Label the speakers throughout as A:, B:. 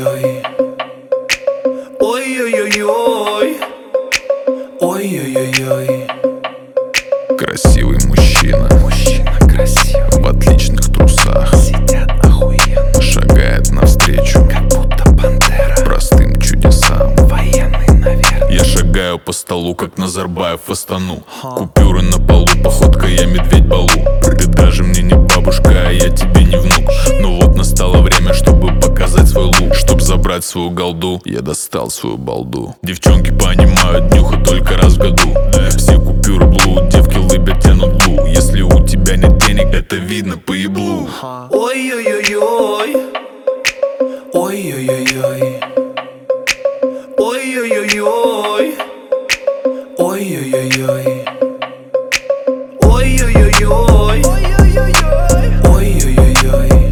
A: Ой-ой-ой-ой. Ой-ой-ой-ой. Ой-ой-ой-ой.
B: Красивый мужчина,
A: Мужчина красивый,
B: в отличных трусах,
A: сидят охуенно,
B: шагает навстречу
A: как будто пантера,
B: простым чудесам.
A: военный, наверное.
B: Я шагаю по столу, как Назарбаев в Астану. Купюры на полу, походка я медведь Балу. Ты даже мне не бабушка, а я тебе не внук. Но вот настало время, чтобы показать свой лук. Чтоб забрать свою голду, я достал свою балду. Девчонки понимают, нюха только раз в году. Все купюры блуд, девки лыбят, тянут лу. Если у тебя нет денег, это видно по еблу.
A: Ой-ой-ой-ой. Ой-ой-ой-ой. Ой-ой-ой-ой. Ой-ой-ой-ой. Ой-ой-ой-ой. Ой-ой-ой-ой.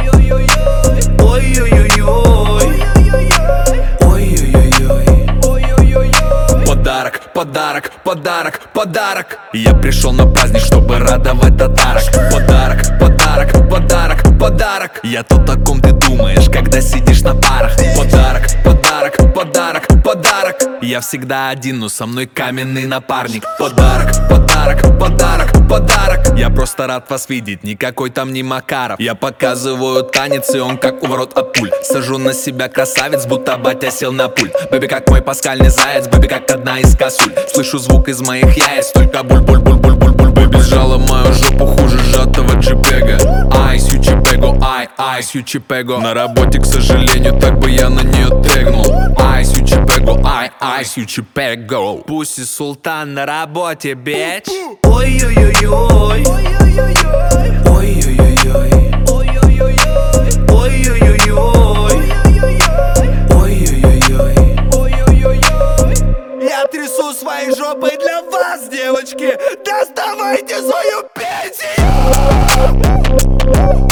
A: Ой-ой-ой-ой.
B: Подарок, подарок, подарок, подарок. Я пришел на праздник, чтобы радовать татарок. Подарок, подарок, подарок, подарок. Я тот, о ком ты думаешь, когда сидишь на парах. Подарок, подарок, подарок, подарок. Я всегда один, но со мной каменный напарник. Подарок, подарок, подарок, подарок. Я просто рад вас видеть, никакой там не Макаров. Я показываю танец, и он как у ворот от пуль. Сажу на себя красавец, будто батя сел на пульт. Бэби как мой паскальный заяц, бэби как одна из косуль. Слышу звук из моих яиц, только буль-буль-буль-буль-буль-буль. Бэби сжала мою жопу хуже сжатого джипега. Айс, ючипего, айс, ючипего. На работе, к сожалению, так бы я на нее тегнул. Айс, ючипего, айс, ючипего. Пусть султан на работе, бич.
A: Ой-ой-ой-ой. Ой-ой-ой-ой. Ой-ой-ой-ой. Ой-ой-ой-ой. Я трясу своей жопой для вас, девочки. Доставайте свою пенсию.